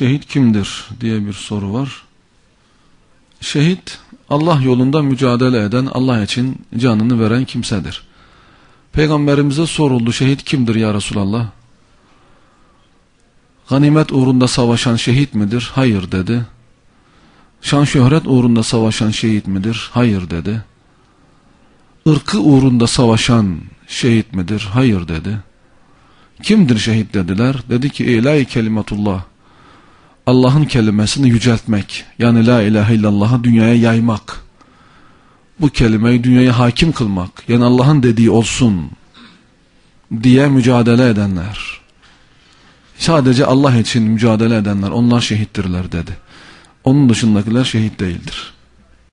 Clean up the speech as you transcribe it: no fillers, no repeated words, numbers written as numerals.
Şehit kimdir diye bir soru var. Şehit, Allah yolunda mücadele eden, Allah için canını veren kimsedir. Peygamberimize soruldu, şehit kimdir ya Resulallah? Ganimet uğrunda savaşan şehit midir? Hayır dedi. Şan şöhret uğrunda savaşan şehit midir? Hayır dedi. Irkı uğrunda savaşan şehit midir? Hayır dedi. Kimdir şehit dediler. Dedi ki ilahi kelimetullah. Allah'ın kelimesini yüceltmek. Yani la ilahe illallah'ı dünyaya yaymak. Bu kelimeyi dünyaya hakim kılmak. Yani Allah'ın dediği olsun diye mücadele edenler. Sadece Allah için mücadele edenler, onlar şehittirler dedi. Onun dışındakiler şehit değildir.